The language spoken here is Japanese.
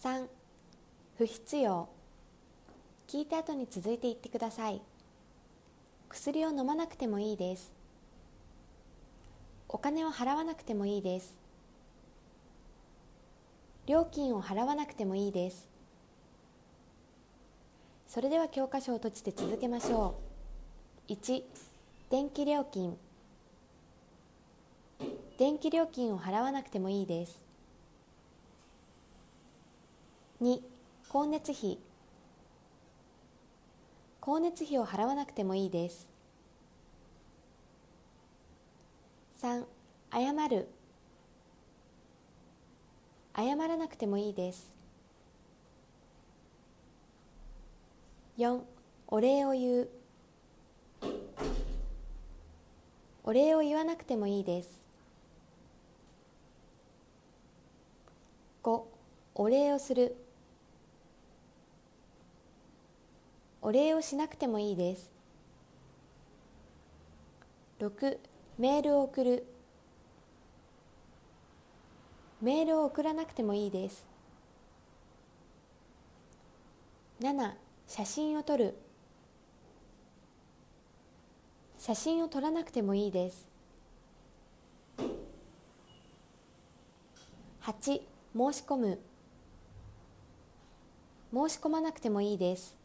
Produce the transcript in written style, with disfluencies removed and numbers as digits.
3、不必要。聞いた後に続いて言ってください。薬を飲まなくてもいいです。お金を払わなくてもいいです。料金を払わなくてもいいです。それでは教科書を閉じて続けましょう。1、電気料金。電気料金を払わなくてもいいです。2、光熱費。光熱費を払わなくてもいいです。3、謝る。謝らなくてもいいです。4、お礼を言う。お礼を言わなくてもいいです。5、お礼をする。お礼をしなくてもいいです。6、メールを送る。メールを送らなくてもいいです。7、写真を撮る。写真を撮らなくてもいいです。8、申し込む。申し込まなくてもいいです。